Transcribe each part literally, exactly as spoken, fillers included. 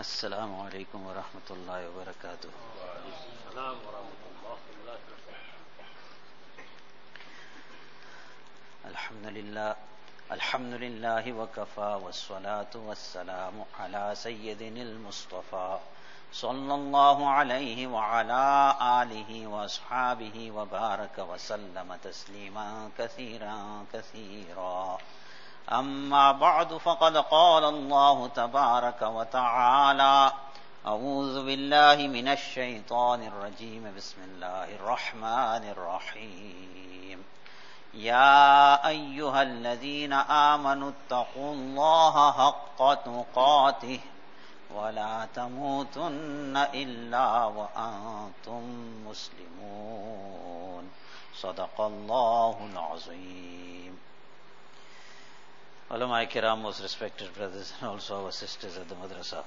السلام عليكم ورحمة الله وبركاته. السلام ورحمة الله وبركاته. الحمد لله الحمد لله وكفى والصلاة والسلام على سيدنا المصطفى صلى الله عليه وعلى آله وأصحابه وبارك وسلم تسليما كثيرا كثيرا. أما بعد فقد قال الله تبارك وتعالى: أعوذ بالله من الشيطان الرجيم بسم الله الرحمن الرحيم. يا أيها الذين آمنوا اتقوا الله حق تقاته ولا تموتن إلا وأنتم مسلمون. صدق الله العظيم. Ulama Kiram, most respected brothers and also our sisters at the madrasa.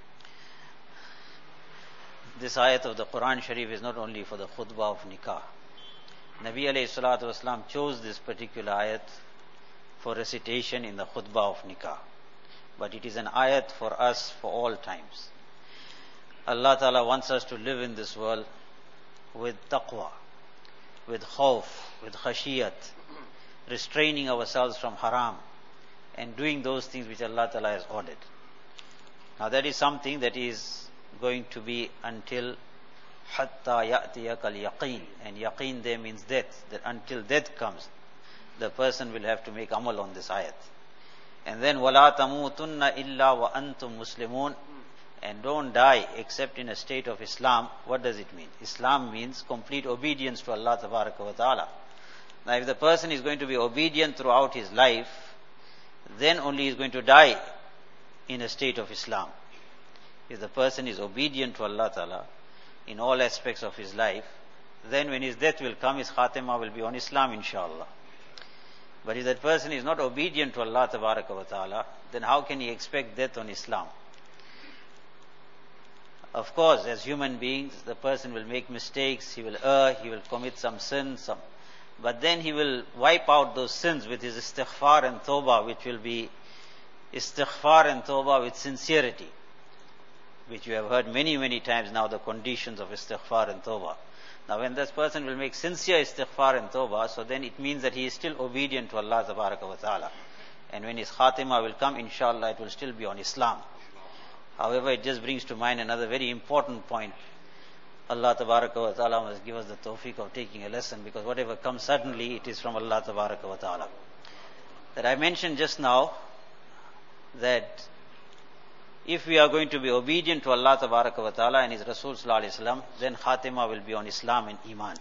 This ayat of the Quran Sharif is not only for the khutbah of nikah. Nabi alayhi salatu wasalam chose this particular ayat for recitation in the khutbah of nikah. But it is an ayat for us for all times. Allah Ta'ala wants us to live in this world with taqwa, with khawf, with khashiyat, restraining ourselves from haram, and doing those things which Allah Ta'ala has ordered. Now that is something that is going to be until hatta ya'tiyakal yaqeen, and yaqeen there means death, that until death comes, the person will have to make amal on this ayat. And then wala tamutunna illa wa antum muslimun, and don't die except in a state of Islam. What does it mean? Islam means complete obedience to Allah Tabaraka wa Ta'ala. Now if the person is going to be obedient throughout his life, then only he is going to die in a state of Islam. If the person is obedient to Allah Ta'ala in all aspects of his life, then when his death will come, his khatima will be on Islam, inshallah. But if that person is not obedient to Allah Tabaraka wa Ta'ala, then how can he expect death on Islam? Of course, as human beings, the person will make mistakes, he will err, he will commit some sins, some but then he will wipe out those sins with his istighfar and tawbah, which will be istighfar and tawbah with sincerity, which you have heard many, many times now, the conditions of istighfar and tawbah. Now when this person will make sincere istighfar and tawbah, so then it means that he is still obedient to Allah Tabaraka wa Ta'ala. And when his khatima will come, inshallah, it will still be on Islam. However, it just brings to mind another very important point. Allah Tabaraka wa Ta'ala must give us the tawfiq of taking a lesson, because whatever comes suddenly, it is from Allah Tabaraka wa Ta'ala. That I mentioned just now, that if we are going to be obedient to Allah Tabaraka wa Ta'ala and His Rasul Sallallahu Alaihi Wasallam, then khatima will be on Islam and Iman.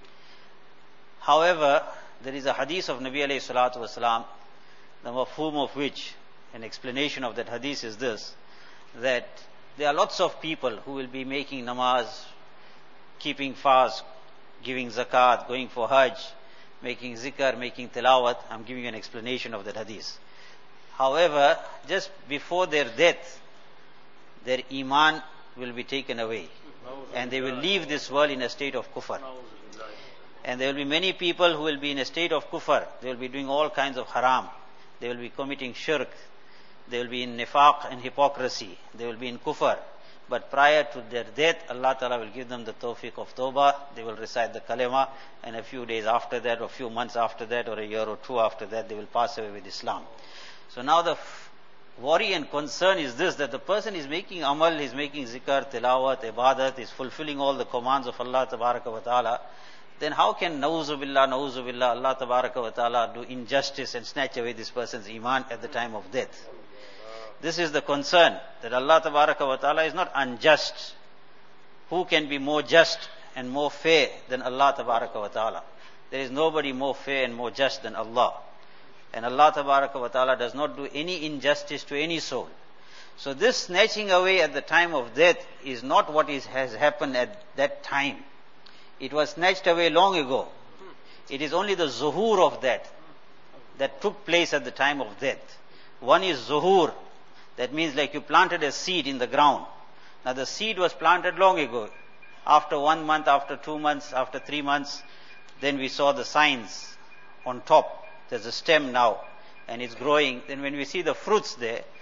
However, there is a hadith of Nabi alayhi salatu wasalam, the mafhum of which, an explanation of that hadith is this, that there are lots of people who will be making namaz, keeping fast, giving zakat, going for hajj, making zikr, making tilawat. I'm giving you an explanation of that hadith. However, just before their death, their iman will be taken away, and they will leave this world in a state of kufr. And there will be many people who will be in a state of kufr. They will be doing all kinds of haram. They will be committing shirk. They will be in nifaq and hypocrisy. They will be in kufr. But prior to their death, Allah Ta'ala will give them the tawfiq of tawbah. They will recite the kalima, and a few days after that, or a few months after that, or a year or two after that, they will pass away with Islam. So now the f- worry and concern is this, that the person is making amal, is making zikr, tilawat, ibadat, is fulfilling all the commands of Allah Tabaraka wa Ta'ala. Then how can, na'uzu billah, na'uzu billah, Allah Tabaraka wa Ta'ala do injustice and snatch away this person's iman at the time of death? This is the concern, that Allah Tabaraka wa Ta'ala is not unjust. Who can be more just and more fair than Allah Tabaraka wa Ta'ala? There is nobody more fair and more just than Allah. And Allah Tabaraka wa Ta'ala does not do any injustice to any soul. So this snatching away at the time of death is not what is, has happened at that time. It was snatched away long ago. It is only the zuhur of that, that took place at the time of death. One is zuhur. That means like you planted a seed in the ground. Now the seed was planted long ago. After one month, after two months, after three months, then we saw the signs on top. There's a stem now, and it's growing. Then when we see the fruits there,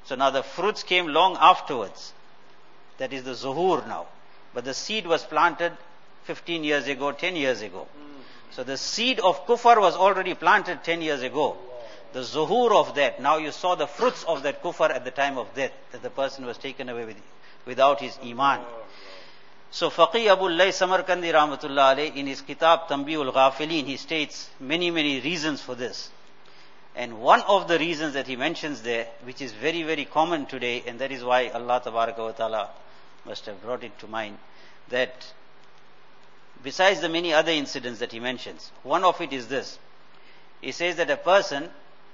So now the fruits came long afterwards. That is the zuhur now. But the seed was planted fifteen years ago, ten years ago. So the seed of kufr was already planted ten years ago. The zuhur of that, now you saw the fruits of that kufr at the time of death, that the person was taken away with, without his iman. So Faqih Abu Layth Samarkandi Rahmatullah Alayh, in his kitab Tanbihul Ghafilin, he states many, many reasons for this. And one of the reasons that he mentions there, which is very, very common today, and that is why Allah Tabaraka wa Ta'ala must have brought it to mind, that besides the many other incidents that he mentions, one of it is this. He says that a person,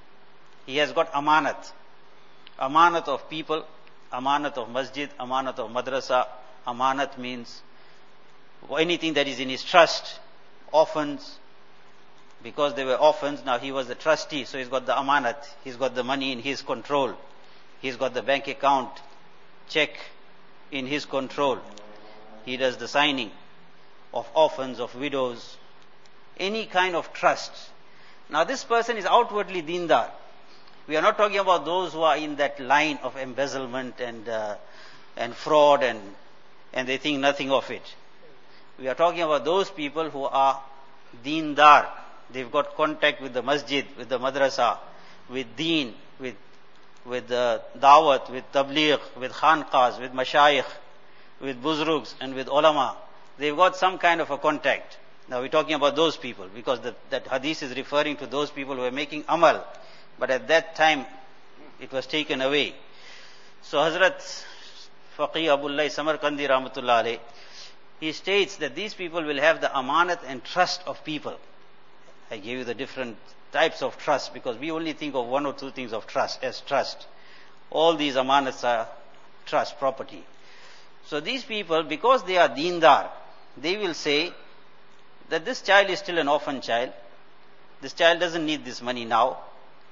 he has got amanat. Amanat of people, amanat of masjid, amanat of madrasa. Amanat means anything that is in his trust, orphans. Because they were orphans, now he was the trustee, so he's got the amanat. He's got the money in his control. He's got the bank account check in his control. He does the signing of orphans, of widows, any kind of trust. Now this person is outwardly dindar. We are not talking about those who are in that line of embezzlement and uh, and fraud and and they think nothing of it. We are talking about those people who are dindar. They've got contact with the masjid, with the madrasa, with deen, with with the dawat, with tabligh, with khanqahs, with mashayikh, with buzrugs and with ulama. They've got some kind of a contact. Now we're talking about those people because the, that hadith is referring to those people who are making amal. But at that time, it was taken away. So Hazrat Faqih Abu Layth Samarkandi Rahmatullah Alayh, he states that these people will have the amanat and trust of people. I gave you the different types of trust because we only think of one or two things of trust as trust. All these amanats are trust, property. So these people, because they are deendar, they will say that this child is still an orphan child. This child doesn't need this money now.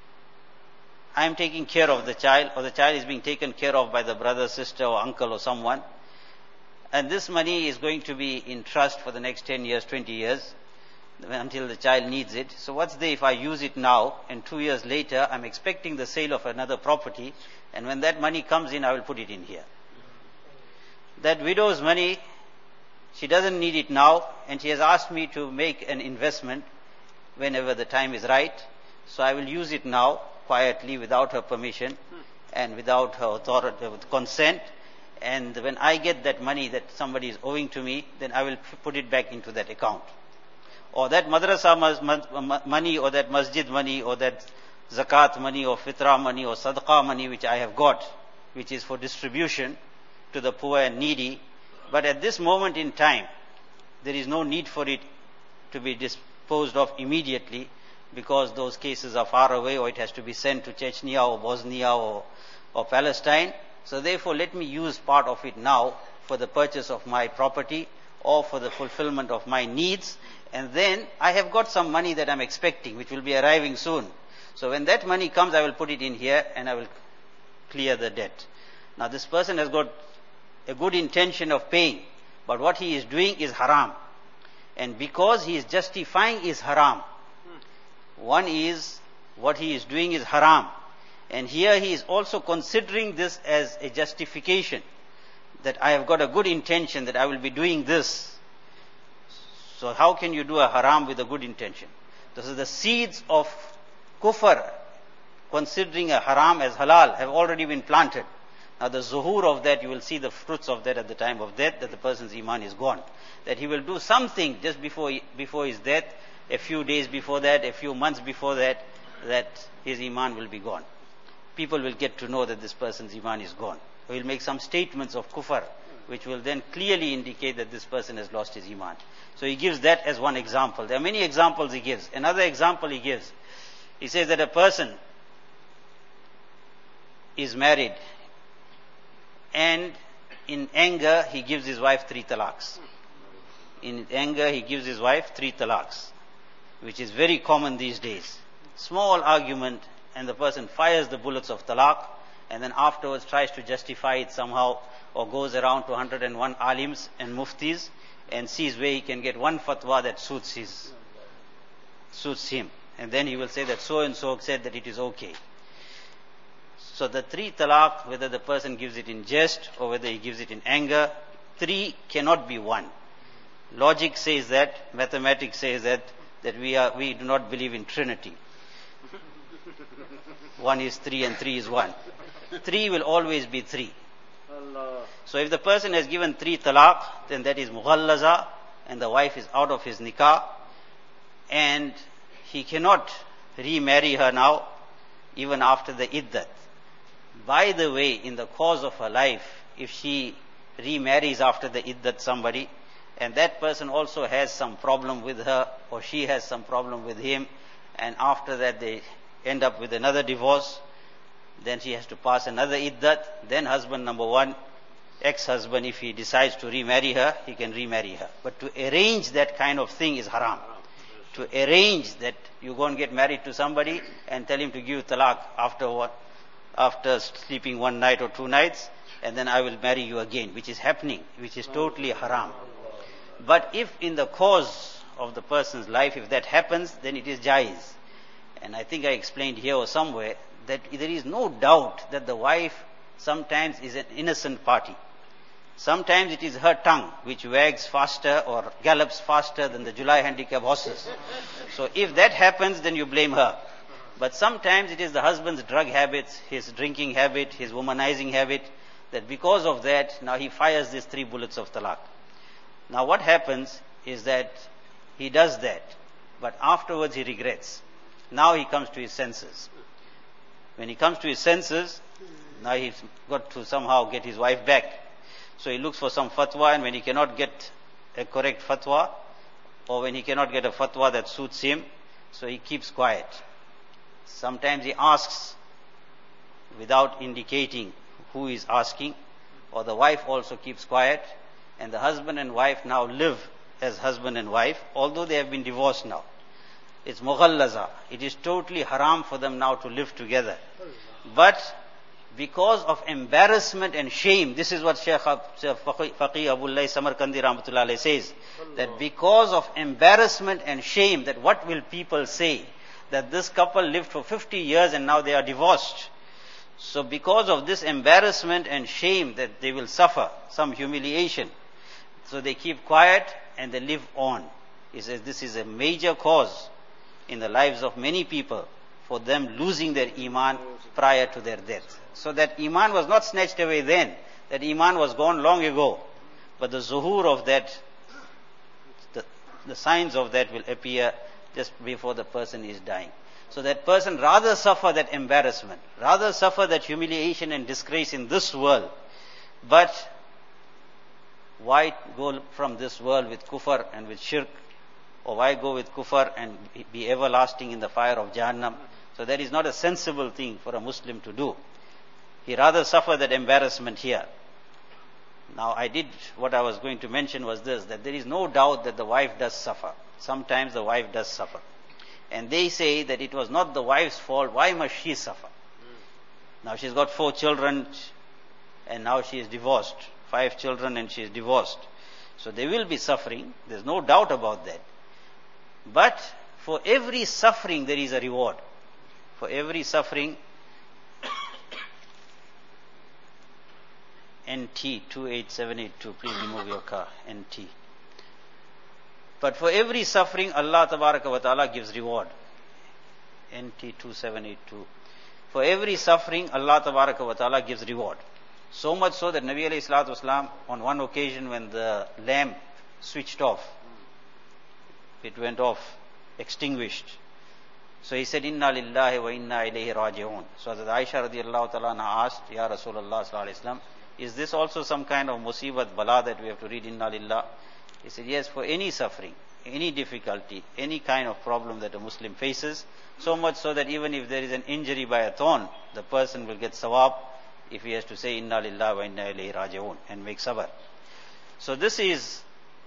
I am taking care of the child, or the child is being taken care of by the brother, sister, or uncle, or someone. And this money is going to be in trust for the next ten years, twenty years, until the child needs it. So what's there if I use it now, and two years later, I'm expecting the sale of another property, and when that money comes in, I will put it in here. That widow's money, she doesn't need it now, and she has asked me to make an investment whenever the time is right. So I will use it now, quietly, without her permission, and without her authority, with consent. And when I get that money that somebody is owing to me, then I will put it back into that account. Or that madrasa money, or that masjid money, or that zakat money, or fitrah money, or sadaqah money which I have got, which is for distribution to the poor and needy. But at this moment in time, there is no need for it to be disposed of immediately, because those cases are far away, or it has to be sent to Chechnya or Bosnia or, or Palestine. So therefore, let me use part of it now for the purchase of my property or for the fulfillment of my needs. And then I have got some money that I'm expecting, which will be arriving soon. So when that money comes, I will put it in here and I will clear the debt. Now this person has got a good intention of paying, but what he is doing is haram. And because he is justifying is haram, one is, what he is doing is haram. And here he is also considering this as a justification, that I have got a good intention that I will be doing this. So how can you do a haram with a good intention? This is the seeds of kufr, considering a haram as halal, have already been planted. Now the zuhur of that, you will see the fruits of that at the time of death, that the person's iman is gone. That he will do something just before, before his death, a few days before that, a few months before that, that his iman will be gone. People will get to know that this person's iman is gone. He will make some statements of kufr, which will then clearly indicate that this person has lost his iman. So he gives that as one example. There are many examples he gives. Another example he gives, he says that a person is married, and in anger he gives his wife three talaqs. In anger he gives his wife three talaqs, which is very common these days. Small argument, and the person fires the bullets of talaq, and then afterwards tries to justify it somehow, or goes around to one hundred and one alims and muftis and sees where he can get one fatwa that suits his, suits him. And then he will say that so and so said that it is okay. So the three talaq, whether the person gives it in jest or whether he gives it in anger, three cannot be one. Logic says that, mathematics says that, that we are, we do not believe in Trinity. One is three and three is one. Three will always be three. Allah. So if the person has given three talaq, then that is mughallaza, and the wife is out of his nikah, and he cannot remarry her now, even after the iddat. By the way, in the course of her life, if she remarries after the iddat somebody, and that person also has some problem with her, or she has some problem with him, and after that they end up with another divorce, then she has to pass another iddat, then husband number one, ex-husband, if he decides to remarry her, he can remarry her. But to arrange that kind of thing is haram. To arrange that you go and get married to somebody and tell him to give talaq after what, after sleeping one night or two nights, and then I will marry you again, which is happening, which is totally haram. But if in the course of the person's life, if that happens, then it is jaiz. And I think I explained here or somewhere that there is no doubt that the wife sometimes is an innocent party. Sometimes it is her tongue which wags faster or gallops faster than the July handicap horses. So if that happens, then you blame her. But sometimes it is the husband's drug habits, his drinking habit, his womanizing habit, that because of that, now he fires these three bullets of talaq. Now what happens is that he does that, but afterwards he regrets. Now he comes to his senses. When he comes to his senses, now he's got to somehow get his wife back. So he looks for some fatwa, and when he cannot get a correct fatwa, or when he cannot get a fatwa that suits him, so he keeps quiet. Sometimes he asks without indicating who is asking, or the wife also keeps quiet, and the husband and wife now live as husband and wife, although they have been divorced now. It's mughallaza. It is totally haram for them now to live together. But because of embarrassment and shame, this is what Shaykh Faqih Abullah Samarkandi Rahmatullah Alayhi says, that because of embarrassment and shame, that what will people say, that this couple lived for fifty years and now they are divorced. So because of this embarrassment and shame that they will suffer, some humiliation, so they keep quiet and they live on. He says this is a major cause in the lives of many people for them losing their iman prior to their death. So that iman was not snatched away then, that iman was gone long ago, but the zuhur of that, the, the signs of that will appear just before the person is dying. So that person rather suffer that embarrassment, rather suffer that humiliation and disgrace in this world, but why go from this world with kufr and with shirk, or why go with kufr and be everlasting in the fire of Jahannam? So that is not a sensible thing for a Muslim to do. He rather suffer that embarrassment here. Now I did, what I was going to mention was this, that there is no doubt that the wife does suffer. Sometimes the wife does suffer. And they say that it was not the wife's fault, why must she suffer? Now she's got four children and now she is divorced. Five children and she is divorced. So they will be suffering, there's no doubt about that. But for every suffering there is a reward. For every suffering, N T two eight seven eight two, please remove your car, N T. But for every suffering, Allah Tabaraka wa Ta'ala gives reward. N T two seven eight two. For every suffering, Allah Tabaraka wa Ta'ala gives reward. So much so that Nabi alayhi salatu wasalam, on one occasion when the lamp switched off, it went off, extinguished. So he said, Inna lillahi wa inna ilayhi raji'un. So that Aisha radiallahu ta'ala asked, Ya Rasulullah sallallahu alayhi wasallam, is this also some kind of musibat bala that we have to read Inna lillah? He said, yes, for any suffering, any difficulty, any kind of problem that a Muslim faces, so much so that even if there is an injury by a thorn, the person will get sawab if he has to say Inna lillah wa inna ilayhi raji'un and make sabr. So this is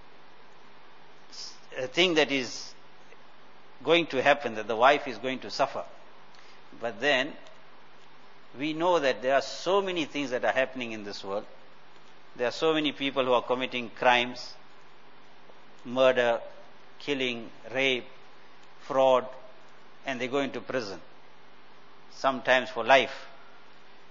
a thing that is going to happen, that the wife is going to suffer. But then we know that there are so many things that are happening in this world. There are so many people who are committing crimes, murder, killing, rape, fraud, and they go into prison, sometimes for life.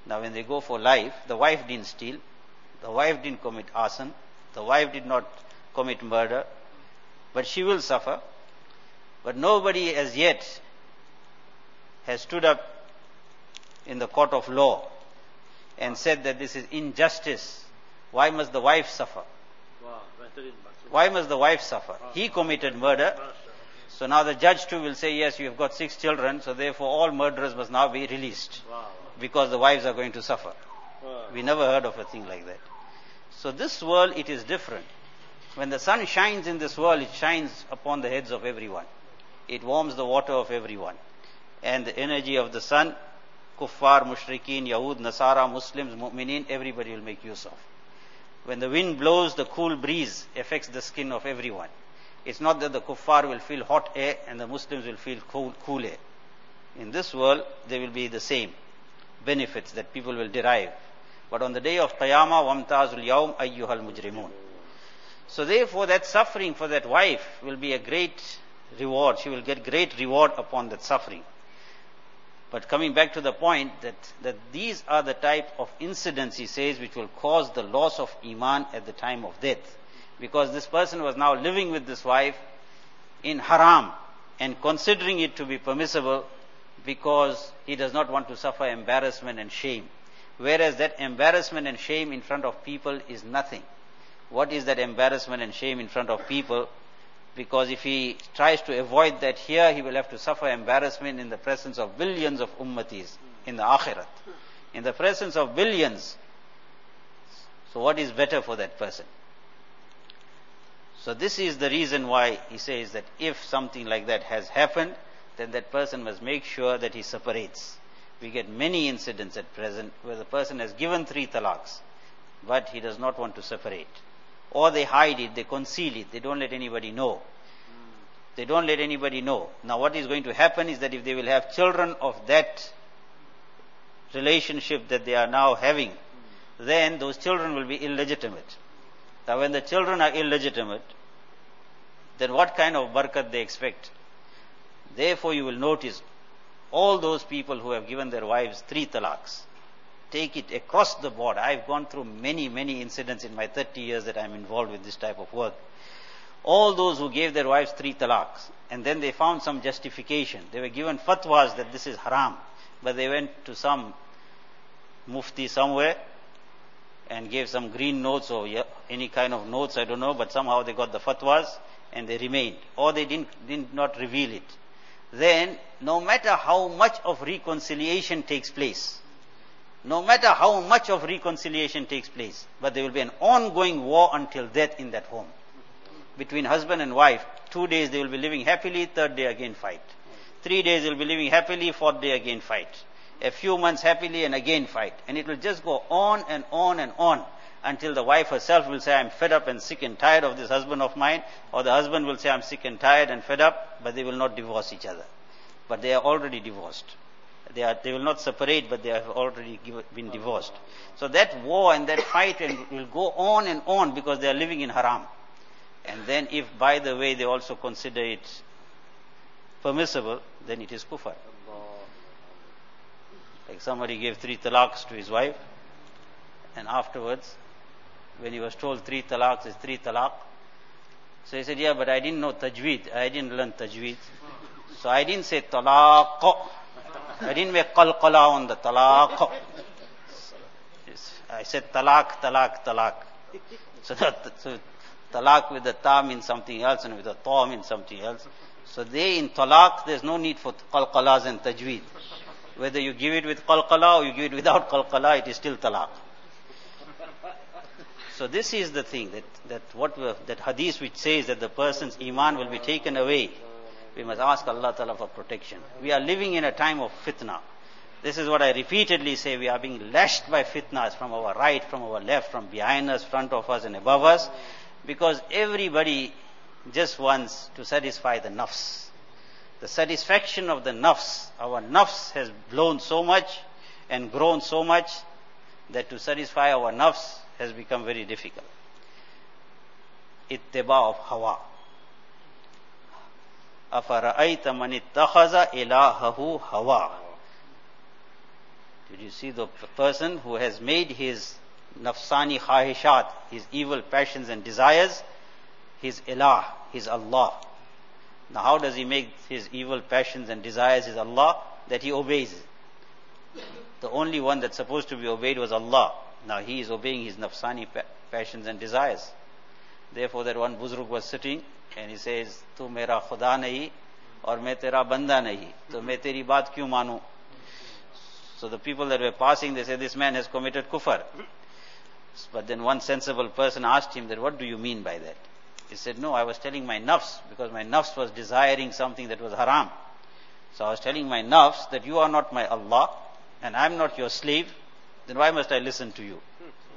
Now when they go for life, the wife didn't steal, the wife didn't commit arson, the wife did not commit murder, but she will suffer. But nobody as yet has stood up in the court of law and said that this is injustice. Why must the wife suffer? Why must the wife suffer? He committed murder. So now the judge too will say, yes, you have got six children, so therefore all murderers must now be released because the wives are going to suffer. We never heard of a thing like that. So this world, it is different. When the sun shines in this world, it shines upon the heads of everyone. It warms the water of everyone. And the energy of the sun, kuffar, mushrikeen, Yahud, Nasara, Muslims, mu'mineen, everybody will make use of. When the wind blows, the cool breeze affects the skin of everyone. It's not that the kuffar will feel hot air and the Muslims will feel cool, cool air. In this world, there will be the same benefits that people will derive. But on the day of Qiyamah, wamtazul yawm ayyuhal mujrimun. So therefore, that suffering for that wife will be a great reward. She will get great reward upon that suffering. But coming back to the point that, that these are the type of incidents, he says, which will cause the loss of iman at the time of death. Because this person was now living with this wife in haram and considering it to be permissible because he does not want to suffer embarrassment and shame. Whereas that embarrassment and shame in front of people is nothing. What is that embarrassment and shame in front of people? Because if he tries to avoid that here, he will have to suffer embarrassment in the presence of billions of ummatis in the akhirat. In the presence of billions. So what is better for that person? So this is the reason why he says that if something like that has happened, then that person must make sure that he separates. We get many incidents at present where the person has given three talaqs, but he does not want to separate. Or they hide it, they conceal it, they don't let anybody know. They don't let anybody know. Now what is going to happen is that if they will have children of that relationship that they are now having, then those children will be illegitimate. Now when the children are illegitimate, then what kind of barakat they expect? Therefore you will notice all those people who have given their wives three talaqs, take it across the board. I've gone through many, many incidents in my thirty years that I'm involved with this type of work. All those who gave their wives three talaqs, and then they found some justification. They were given fatwas that this is haram, but they went to some mufti somewhere and gave some green notes or any kind of notes, I don't know, but somehow they got the fatwas and they remained. Or they didn't, did not reveal it. Then, no matter how much of reconciliation takes place, no matter how much of reconciliation takes place, but there will be an ongoing war until death in that home. Between husband and wife, two days they will be living happily, third day again fight. Three days they will be living happily, fourth day again fight. A few months happily and again fight. And it will just go on and on and on until the wife herself will say, I'm fed up and sick and tired of this husband of mine, or the husband will say, I'm sick and tired and fed up, but they will not divorce each other. But they are already divorced. They are, they will not separate, but they have already give, been divorced. So that war and that fight will go on and on because they are living in haram. And then if, by the way, they also consider it permissible, then it is kufr. Like somebody gave three talaqs to his wife, and afterwards, when he was told three talaqs is three talaq, so he said, yeah, but I didn't know tajweed. I didn't learn tajweed. So I didn't say talaq. I didn't make qalqala on the talaq. I said talaq, talaq, talaq. So, that, so talaq with the ta means something else and with the ta means something else. So they in talaq, there's no need for qalqalas and tajweed. Whether you give it with qalqala or you give it without qalqala, it is still talaq. So this is the thing, that, that what we, that hadith which says that the person's iman will be taken away. We must ask Allah Ta'ala for protection. We are living in a time of fitna. This is what I repeatedly say. We are being lashed by fitnas from our right, from our left, from behind us, front of us and above us. Because everybody just wants to satisfy the nafs. The satisfaction of the nafs. Our nafs has blown so much and grown so much that to satisfy our nafs has become very difficult. Ittiba of hawa. أَفَرَأَيْتَ مَنِ اتَّخَذَ إِلَهَهُ هَوَى. Did you see the person who has made his nafsani khahishat, his evil passions and desires, his ilah, his Allah. Now how does he make his evil passions and desires his Allah? That he obeys. The only one that's supposed to be obeyed was Allah. Now he is obeying his nafsani pa- passions and desires. Therefore that one buzrug was sitting and he says, Tu mera khuda nahi aur main tera banda nahi, to main teri baat kyun manu? So the people that were passing, they said, this man has committed kufr. But then one sensible person asked him that, what do you mean by that? He said, no, I was telling my nafs, because my nafs was desiring something that was haram. So I was telling my nafs that you are not my Allah, and I am not your slave, then why must I listen to you?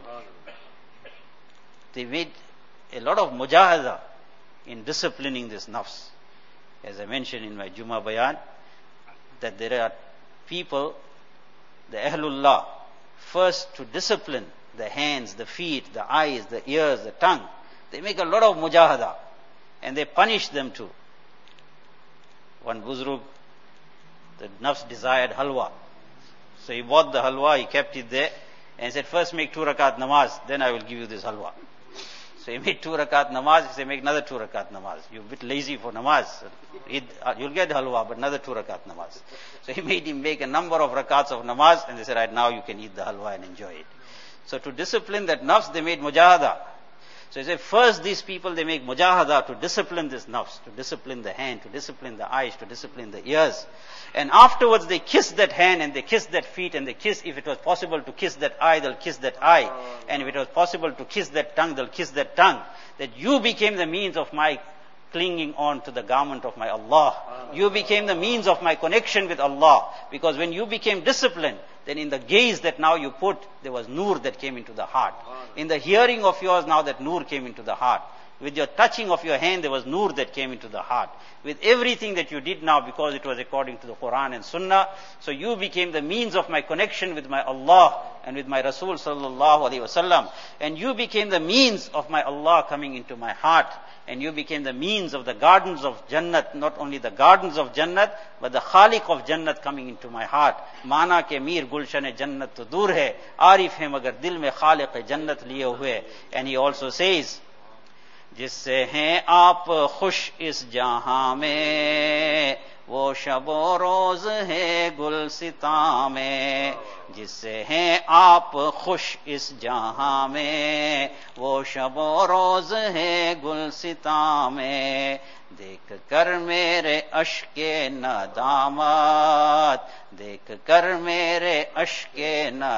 They made a lot of mujahada in disciplining this nafs. As I mentioned in my Jummah Bayan, that there are people, the Ahlullah, first to discipline the hands, the feet, the eyes, the ears, the tongue. They make a lot of mujahada and they punish them too. One buzrug, the nafs desired halwa. So he bought the halwa, he kept it there and said, first make two rakat namaz, then I will give you this halwa. So he made two rakat namaz, he said, make another two rakat namaz. You're a bit lazy for namaz. You'll get halwa, but another two rakat namaz. So he made him make a number of rakats of namaz and they said, right now you can eat the halwa and enjoy it. So to discipline that nafs, they made mujahada. So he said, first these people, they make mujahada to discipline this nafs, to discipline the hand, to discipline the eyes, to discipline the ears. And afterwards they kiss that hand and they kiss that feet and they kiss, if it was possible to kiss that eye, they'll kiss that eye. And if it was possible to kiss that tongue, they'll kiss that tongue. That you became the means of my clinging on to the garment of my Allah. You became the means of my connection with Allah. Because when you became disciplined, then in the gaze that now you put, there was nur that came into the heart. In the hearing of yours, now that nur came into the heart. With your touching of your hand, there was nur that came into the heart. With everything that you did now, because it was according to the Quran and Sunnah, so you became the means of my connection with my Allah and with my Rasul sallallahu alaihi wasallam. And you became the means of my Allah coming into my heart. And you became the means of the gardens of Jannat, not only the gardens of Jannat, but the Khaliq of Jannat coming into my heart. Mana ke mir gulshan Jannat to dur hai, arif hai magar dil mein Khaliq Jannat liye hue. And he also says, जिससे हैं आप खुश इस जहां में वो शबो रोज है गुलसितां में जिससे हैं आप खुश इस जहां में वो शबो रोज है गुलसितां में देख कर मेरे अश्के नदामत देख कर मेरे अश्के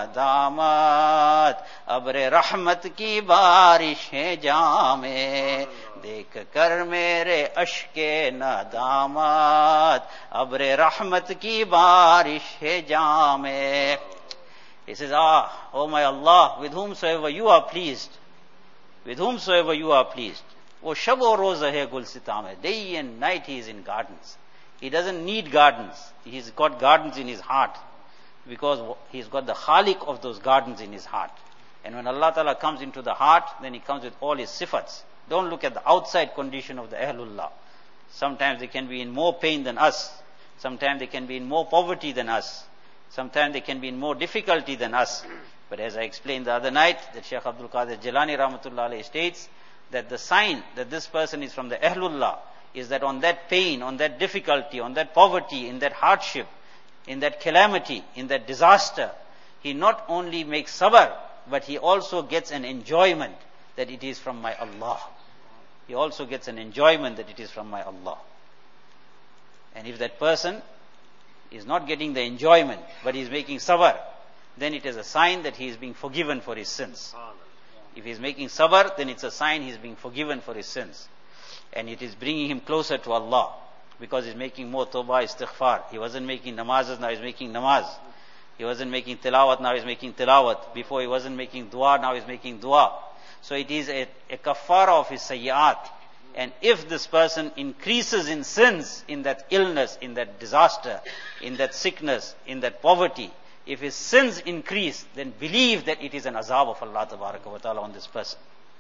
नदामत अब्रे रहमत की बारिश है जामे देख कर मेरे अश्के नदामत अब्रे रहमत की बारिश है जामे. He says, ah, oh my Allah, with whomsoever you are pleased, with whomsoever you are pleased, wo shabo roza hai gulsitame, day and night he is in gardens. He doesn't need gardens. He's got gardens in his heart because he's got the khaliq of those gardens in his heart. And when Allah Ta'ala comes into the heart, then he comes with all his sifats. Don't look at the outside condition of the Ahlullah. Sometimes they can be in more pain than us. Sometimes they can be in more poverty than us. Sometimes they can be in more difficulty than us. But as I explained the other night, that Shaykh Abdul Qadir Jilani Rahmatullah Alayhi states that the sign that this person is from the Ahlullah is that on that pain, on that difficulty, on that poverty, in that hardship, in that calamity, in that disaster, he not only makes sabr, but he also gets an enjoyment that it is from my Allah. He also gets an enjoyment that it is from my Allah. And if that person is not getting the enjoyment, but he is making sabr, then it is a sign that he is being forgiven for his sins. If he is making sabr, then it's a sign he is being forgiven for his sins. And it is bringing him closer to Allah, because he's making more tawbah, istighfar. He wasn't making namazes, now he's making namaz. He wasn't making tilawat, now he's making tilawat. Before he wasn't making dua, now he's making dua. So it is a, a kafara of his sayyat. And if this person increases in sins, in that illness, in that disaster, in that sickness, in that poverty, if his sins increase, then believe that it is an azab of Allah Tabaraka wa Ta'ala on this person.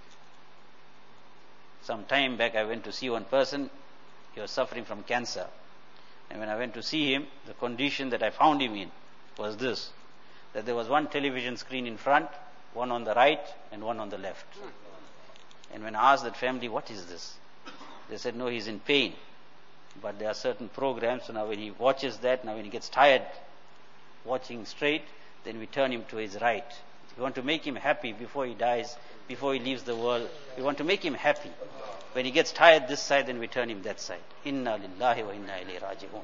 Some time back I went to see one person, he was suffering from cancer. And when I went to see him, the condition that I found him in was this. that there was one television screen in front, one on the right, and one on the left. And when I asked that family, what is this? They said, no, he's in pain. But there are certain programs, so now when he watches that, now when he gets tired watching straight, then we turn him to his right. We want to make him happy before he dies, before he leaves the world. We want to make him happy. When he gets tired this side, then we turn him that side. Inna lillahi wa inna ilayhi raji'un.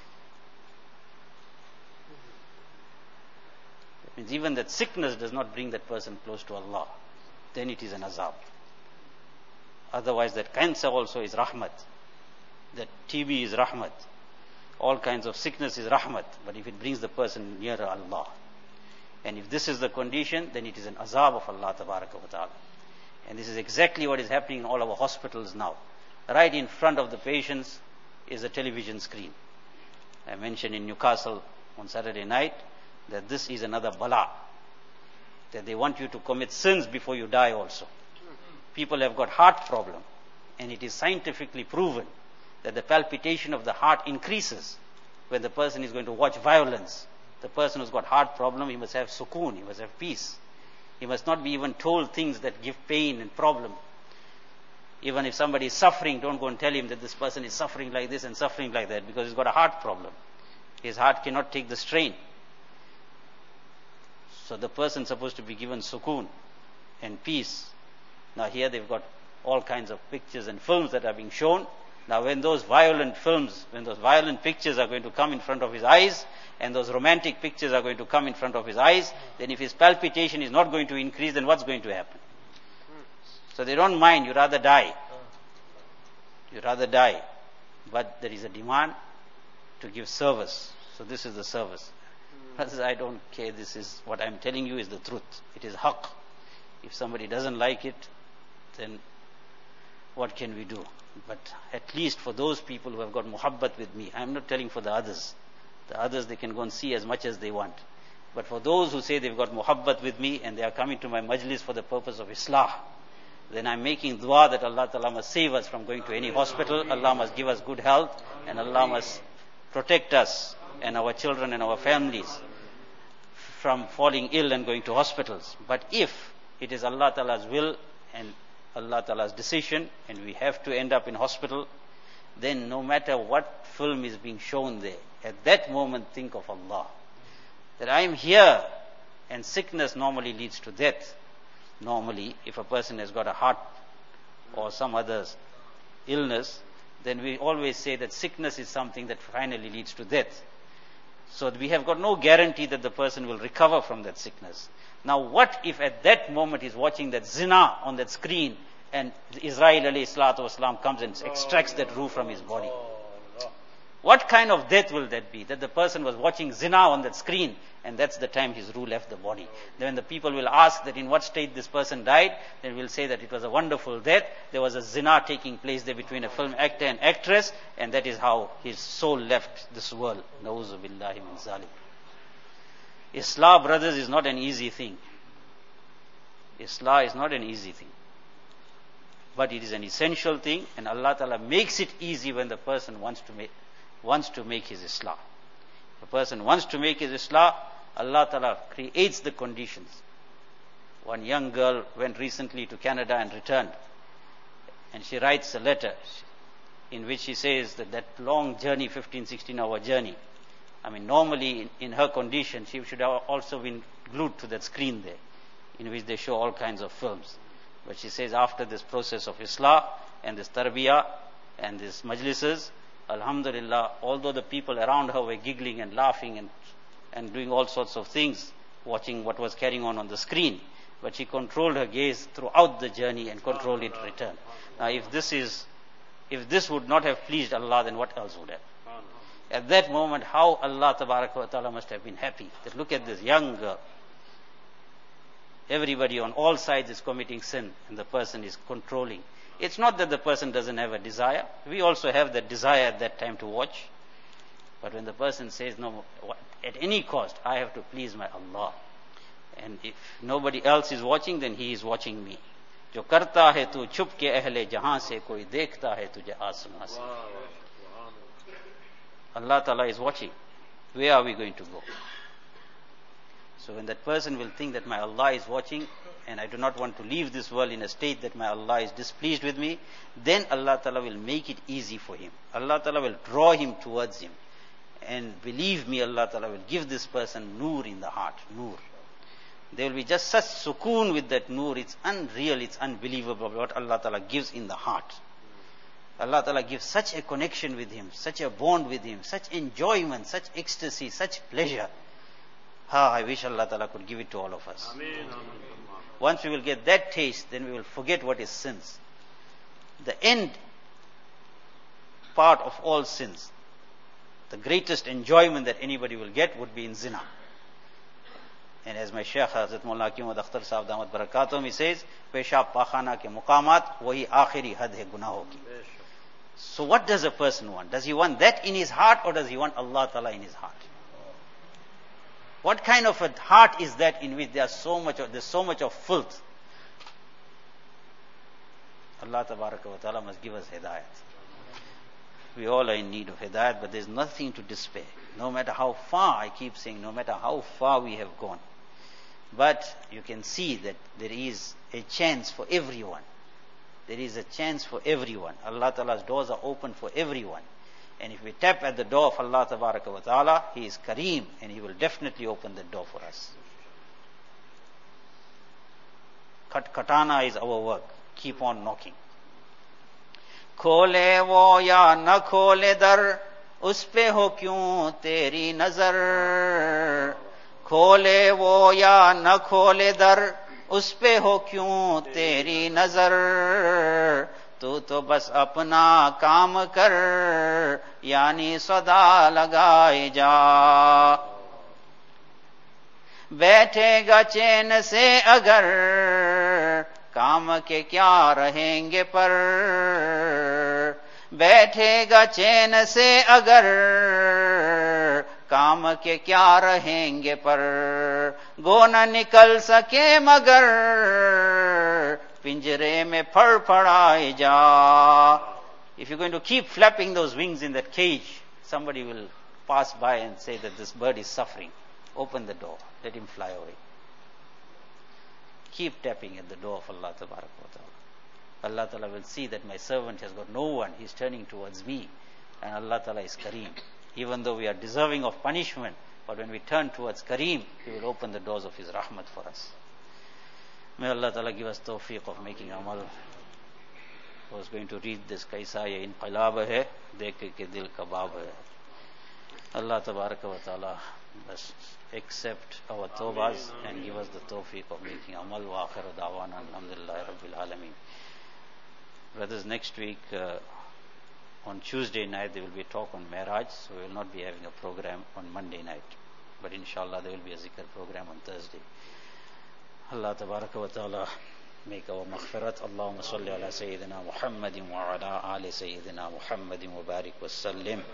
That means even that sickness does not bring that person close to Allah. Then it is an azab. Otherwise that cancer also is rahmat. That T B is rahmat. All kinds of sickness is rahmat. But if it brings the person nearer Allah. And if this is the condition, then it is an azab of Allah tabaraka wa ta'ala. And this is exactly what is happening in all our hospitals now. Right in front of the patients is a television screen. I mentioned in Newcastle on Saturday night that this is another bala. That they want you to commit sins before you die also. People have got heart problem. And it is scientifically proven that the palpitation of the heart increases when the person is going to watch violence. The person who's got heart problem, he must have sukoon, he must have peace. He must not be even told things that give pain and problem. Even if somebody is suffering, don't go and tell him that this person is suffering like this and suffering like that, because he's got a heart problem. His heart cannot take the strain. So the person is supposed to be given sukoon and peace. Now here they've got all kinds of pictures and films that are being shown. Now when those violent films, when those violent pictures are going to come in front of his eyes, and those romantic pictures are going to come in front of his eyes, then if his palpitation is not going to increase, then what's going to happen? So they don't mind, you rather die. You rather die. But there is a demand to give service. So this is the service. Brothers, I don't care, this is what I'm telling you is the truth. It is haqq. If somebody doesn't like it, then what can we do? But at least for those people who have got muhabbat with me, I'm not telling for the others. The others, they can go and see as much as they want. But for those who say they've got muhabbat with me and they are coming to my majlis for the purpose of islah, then I'm making dua that Allah Ta'ala must save us from going to any hospital. Allah must give us good health and Allah must protect us and our children and our families from falling ill and going to hospitals. But if it is Allah Ta'ala's will and Allah Ta'ala's decision and we have to end up in hospital, then no matter what film is being shown there, at that moment think of Allah. That I am here, and sickness normally leads to death. Normally, if a person has got a heart or some other illness, then we always say that sickness is something that finally leads to death. So we have got no guarantee that the person will recover from that sickness. Now what if at that moment he's watching that zina on that screen and Israel alayhi salatu wasalam comes and extracts that ruh from his body? What kind of death will that be? That the person was watching zina on that screen and that's the time his ruh left the body. Then when the people will ask that in what state this person died, then we'll say that it was a wonderful death. There was a zina taking place there between a film actor and actress, and that is how his soul left this world. Na'uzu billahi min zalim. Islah, brothers, is not an easy thing. Islah is not an easy thing. But it is an essential thing, and Allah Ta'ala makes it easy when the person wants to make wants to make his Islah. If a person wants to make his Islah, Allah Ta'ala creates the conditions. One young girl went recently to Canada and returned. And she writes a letter in which she says that that long journey, fifteen, sixteen hour journey, I mean normally in, in her condition she should have also been glued to that screen there, in which they show all kinds of films. But she says after this process of Islah and this tarbiyah and these majlises, Alhamdulillah, although the people around her were giggling and laughing and, and doing all sorts of things, watching what was carrying on on the screen, but she controlled her gaze throughout the journey and controlled it in return. Now if this is, if this would not have pleased Allah, then what else would have? At that moment, how Allah Tabaraka wa Ta'ala must have been happy. That look at this young girl. Everybody on all sides is committing sin and the person is controlling. It's not that the person doesn't have a desire. We also have that desire at that time to watch. But when the person says, no, at any cost, I have to please my Allah. And if nobody else is watching, then he is watching me. Jo karta hai tu chup ke ahle jahan se, koi dekhta hai tujhe asman se. Allah Ta'ala is watching. Where are we going to go? So when that person will think that my Allah is watching and I do not want to leave this world in a state that my Allah is displeased with me, then Allah Ta'ala will make it easy for him. Allah Ta'ala will draw him towards him. And believe me, Allah Ta'ala will give this person nur in the heart, nur. There will be just such sukoon with that nur. It's unreal, it's unbelievable what Allah Ta'ala gives in the heart. Allah Ta'ala gives such a connection with him, such a bond with him, such enjoyment, such ecstasy, such pleasure. Ah, I wish Allah Ta'ala could give it to all of us. Ameen. Once we will get that taste, then we will forget what is sins. The end part of all sins, the greatest enjoyment that anybody will get would be in zina. And as my Shaykh Hazrat Maulana Hakim Akhtar Sahab Damat Barakatum, he says, Peshab Pakhana ke muqamat, wahi akhiri had hai gunaho ki. So what does a person want? Does he want that in his heart or does he want Allah Ta'ala in his heart? What kind of a heart is that in which there is so much of, there's so much of filth? Allah Tabaraka wa Ta'ala must give us hidayat. We all are in need of hidayat, but there's nothing to despair. No matter how far, I keep saying, no matter how far we have gone. But you can see that there is a chance for everyone. There is a chance for everyone. Allah Ta'ala's doors are open for everyone. And if we tap at the door of Allah Tabaraka wa Ta'ala, He is Kareem and He will definitely open the door for us. Kat katana is our work. Keep on knocking. खोले वो या न खोले दर उस पे हो क्यों तेरी नजर खोले वो या न खोले दर उस पे हो क्यों तेरी नजर तू तो बस अपना काम कर यानी सदा लगाए जा बैठेगा चैन से अगर काम के क्या रहेंगे पर बैठेगा चैन से अगर काम के क्या रहेंगे पर गो न निकल सके मगर पिंजरे में फड़फड़ाए जा. If you're going to keep flapping those wings in that cage, somebody will pass by and say that this bird is suffering. Open the door, let him fly away. Keep tapping at the door of Allah Tabaraka wa Ta'ala. Allah Ta'ala will see that my servant has got no one, he's turning towards me. And Allah Ta'ala is Kareem. Even though we are deserving of punishment, but when we turn towards Kareem, He will open the doors of His rahmat for us. May Allah Ta'ala give us tawfiq of making amal. I was going to read this Kaisa ye inqilab hai, dekh ke dil kabab hai. Allah Tabaraka wa Ta'ala must accept our tawbas and give us the tawfiq of making amal. Wa akhiru da'wana alhamdulillahi rabbil alameen. Brothers, next week uh, on Tuesday night there will be a talk on Mi'raj, so we will not be having a program on Monday night. But inshallah there will be a zikr program on Thursday. Allah Tabaraka wa Ta'ala make our maghfirat. Allahumma salli ala Sayyidina Muhammadin wa ala ali Sayyidina Muhammadin wa barik wa sallim.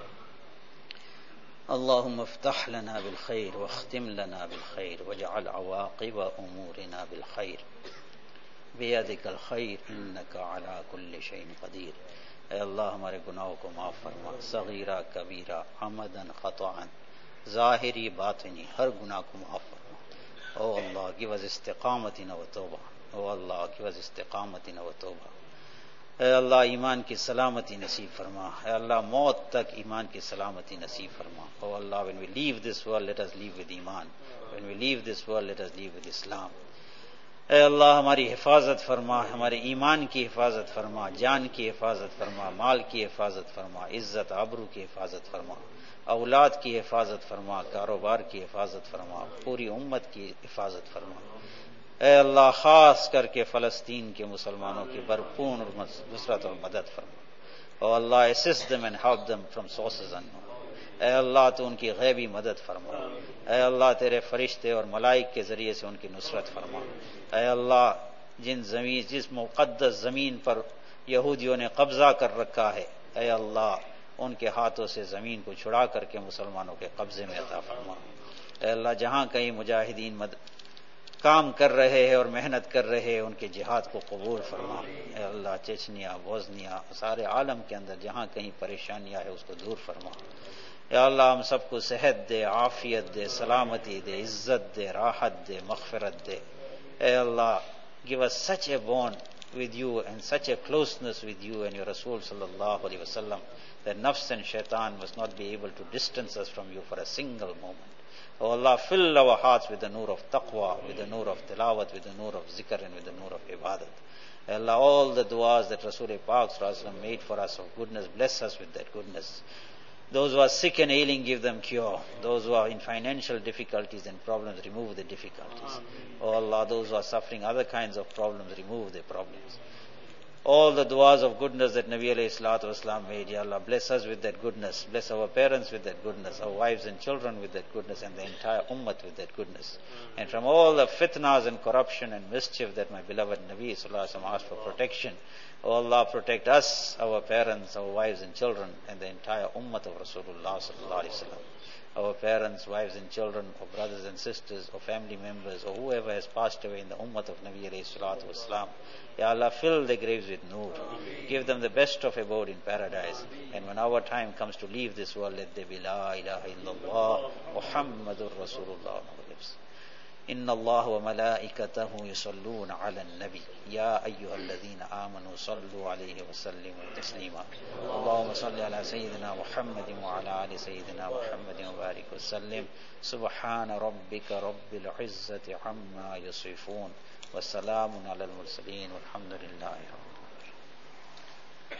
اللهم افتح لنا بالخير واختم لنا بالخير واجعل عواقب أمورنا بالخير بيدك الخير إنك على كل شيء قدير. اے اللہ ہمارے گناہوں کو معاف فرما, صغیرہ کبیرہ عمدن خطأً ظاہری باطنی ہر گناہ کو معاف فرما. او اللہ give us استقامتنا و توبہ. او اللہ give us استقامتنا و توبہ. اے اللہ ایمان کی سلامتی نصیب فرما. اے اللہ موت تک ایمان کی سلامتی نصیب فرما. او اللہ when we leave this world let us leave with ایمان. When we leave this world let us leave with Islam. اے اللہ ہماری حفاظت فرما, ہمارے ایمان کی حفاظت فرما, جان کی حفاظت فرما, مال کی حفاظت فرما, عزت آبرو کی حفاظت فرما, اولاد کی حفاظت فرما, کاروبار کی حفاظت فرما, پوری امت کی حفاظت فرما. اے اللہ خاص کر کے فلسطین کے مسلمانوں کی بھرپور نصرت اور مدد فرما. او اللہ assist them and help them from sources unknown. اے اللہ تو ان کی غیبی مدد فرما. اے اللہ تیرے فرشتے اور ملائک کے ذریعے سے ان کی نصرت فرما. اے اللہ جن زمین جس مقدس زمین پر یہودیوں نے قبضہ کر رکھا ہے, اے اللہ ان کے ہاتھوں سے زمین کو چھڑا کر کے مسلمانوں کے قبضے میں عطا فرما. اے اللہ جہاں کہیں مجاہدین مد کام کر رہے ہیں اور محنت کر رہے ہیں ان کے جہاد کو قبول فرما. اے اللہ چچنیا, بوزنیا, سارے عالم کے اندر جہاں کہیں پریشانیاں ہے اس کو دور فرما. Ya Allah, hum sabko sehat de, afiyat de, salamati de, izzat de, rahat de, maghfirat de. Hey Allah, give us such a bond with you and such a closeness with you and your Rasul sallallahu alaihi wasallam that nafs and shaitan must not be able to distance us from you for a single moment. Oh Allah, fill our hearts with the nur of taqwa, with the nur of tilawat, with the nur of zikr and with the nur of ibadat. Oh Allah, all the du'as that Rasul Pak sallallahu alaihi wasallam made for us of goodness, bless us with that goodness. Those who are sick and ailing, give them cure. Those who are in financial difficulties and problems, remove the difficulties. Oh Allah, those who are suffering other kinds of problems, remove their problems. All the du'as of goodness that Nabi alayhi salatu wasalam made, Ya Allah, bless us with that goodness. Bless our parents with that goodness, our wives and children with that goodness, and the entire ummah with that goodness. And from all the fitnas and corruption and mischief that my beloved Nabi sallallahu alayhi wa sallam asked for protection, O Allah, protect us, our parents, our wives and children, and the entire ummah of Rasulullah sallallahu alayhi wa sallam. Our parents, wives and children, or brothers and sisters, or family members, or whoever has passed away in the ummah of Nabi alayhi salatu wasalam. Ya Allah, fill their graves with nur. Give them the best of abode in paradise. And when our time comes to leave this world, let there be La ilaha illallah Muhammadur Rasulullah on our lips. إن الله وملائكته يصلون على النبي يا أيها الذين آمنوا صلوا عليه وسلموا تسليما اللهم صل على سيدنا محمد وعلى آل سيدنا محمد وبارك وسلم سبحان ربك رب العزة عما يصفون والسلام على المرسلين والحمد لله رب